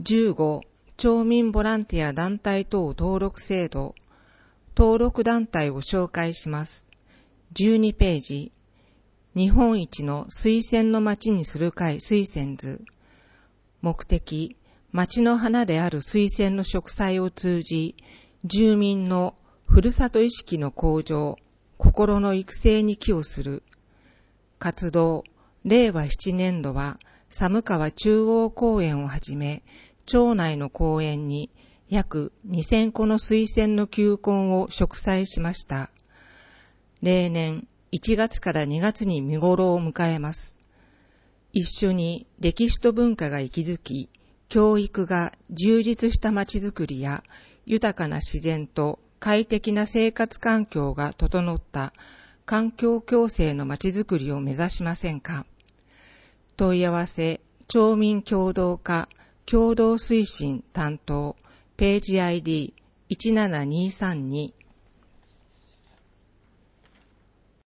15、町民ボランティア団体等登録制度、登録団体を紹介します。12ページ、日本一の水仙の町にする会水仙図。目的、町の花である水仙の植栽を通じ、住民のふるさと意識の向上、心の育成に寄与する。活動、令和7年度は、寒川中央公園をはじめ、町内の公園に約2000個の水仙の球根を植栽しました。例年1月から2月に見頃を迎えます。一緒に歴史と文化が息づき、教育が充実したまちづくりや豊かな自然と快適な生活環境が整った環境共生のまちづくりを目指しませんか。問い合わせ、町民協同課共同推進担当ページ ID1723